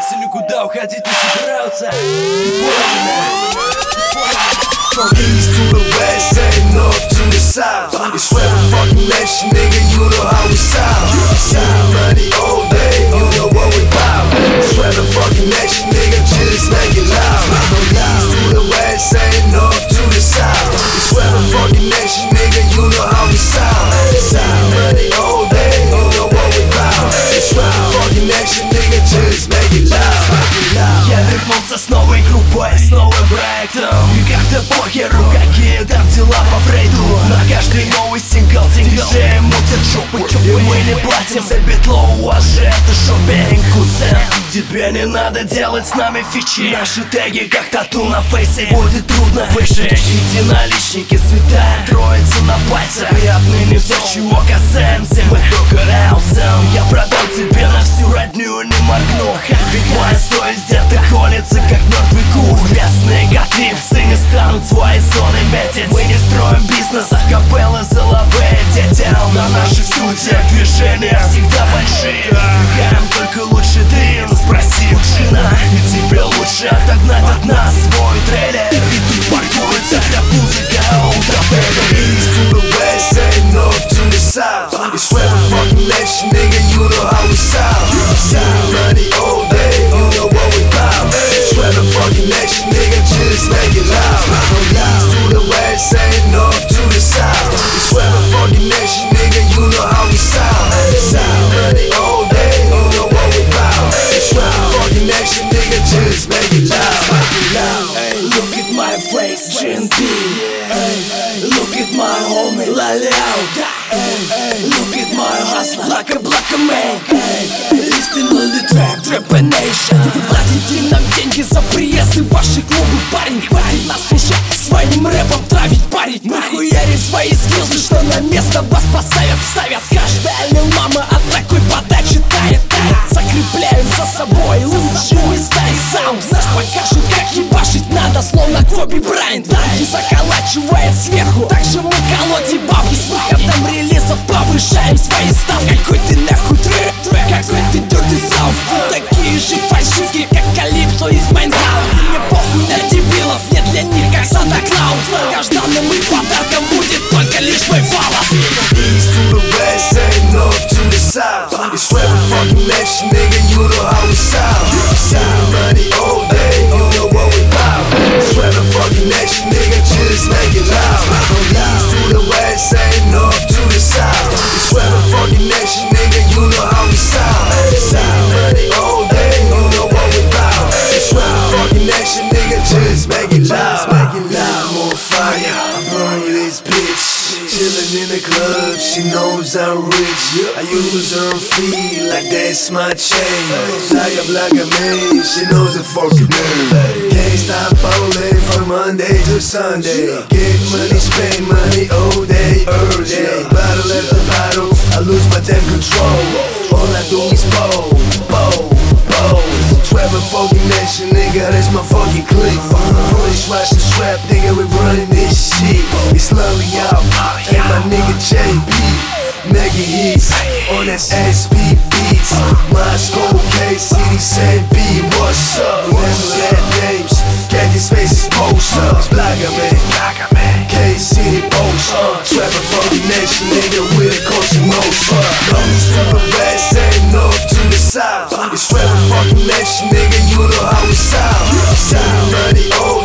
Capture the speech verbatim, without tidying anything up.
если никуда уходить не собираются. From east to the west and north to the south, it's where the fucking nation, nigga, you know how we sound. Sound money all day, you know what we bout. It's where the fucking nation, nigga, just make it loud. From east to the west and north to the south, it's where the fucking nation, nigga, you know how we sound. Sound money all day, you know what we bout. It's where the fucking nation, nigga, just make it loud. Я вернулся с новой группой, с новым проектом. И как-то похеру, какие там дела по Фрейду. На каждый новый сингл диджеи мутят жопы. И мы не платим за битло, у вас же это шопинг, кузен. Тебе не надо делать с нами фичи. Наши теги как тату на фейсе, будет трудно выжить. Единоличники, святая троица на пальцах. И отныне все, чего касаемся, мы только раусом. Я продам тебе на всю родню, не моргну. Ведь моя совесть где-то колется, как мертвый кур. Грязные готливцы не станут свои зоны метить. Мы не строим бизнес, а капеллы золовые детям. На наших студиях движения всегда большие. Пихаем только лучший дым, спроси у Джина. И тебе лучше отогнать от нас свой трейлер. И тут паркуется для музыка ультрафейда. East to the west and north to the south, it's where the fucking nation, nigga, you know how we sound. Sound money all day, you know what we bout. It's where the fucking nation, nigga, just make it loud. From east to the west and north to the south, it's where the fucking nation, nigga, you know how we sound. Sound money all day, you know what we bout. It's where the fucking nation, nigga, just make it loud. Hey, look at my face, G N P. Hey, look at my homie, Laleau. Hey, look at my hustler, like a black man. Hey, listen to the trap, Trap Nation. Платите нам деньги за приезд и ваши клубы, парень. Хватит нас уже своим рэпом травить, парить. Мы хуярим свои скиллзы, что на место вас поставят, ставят. Каждая лил мама от такой подачи тает, тает. Закрепляем за собой лучшие места и саунд. Наш покажет, как ебашить надо, словно Коби Брайант. Танки заколачивает сверху, также мы колоть и бабки. С выходом релизов повышаем свои ставки. Какой ты нахуй трэп, какой ты dirty south. Вы такие же фальшивки, как Калипсо из Майнхауса. Мне похуй на дебилов, нет для них как Санта-Клаус. Долгожданным их подарком будет только лишь мой фалос. East to the west and north to the south, it's where the fucking nation, nigga, you know how we sound. Sound money all day, you know what we bout. It's where the fucking nation, nigga, just make it loud. From east to the west and north to the south, it's where the fucking nation, nigga, you know how we sound. Sound money all day, you know what we bout. It's where the fucking nation, nigga, just make it loud. Make it loud. I'm on fire, I burn this bitch. Chillin' in the club, she knows I'm rich. I use her feet like that's my chain. Like a black man, she knows the fucking name. Can't stop ballin' from Monday to Sunday. Get money, spend money all day, every day. Bottle after bottle, I lose my damn control. All I do is bowl, bowl, bowl. Trapper fucking nation, nigga, that's my fucking clique. Fully watch the strap, nigga, we running this shit. It's lovely out, and my nigga J P making hits on that S P beats. Moscow, K City, Saint B, what's up? Never let names, get these faces post up. Blaga man, K City post up. Trapper fucking nation, nigga, with a coach and no fuck. North to the west and north to the south, it's trapper fucking nation, nigga, you know how we sound. Sound money all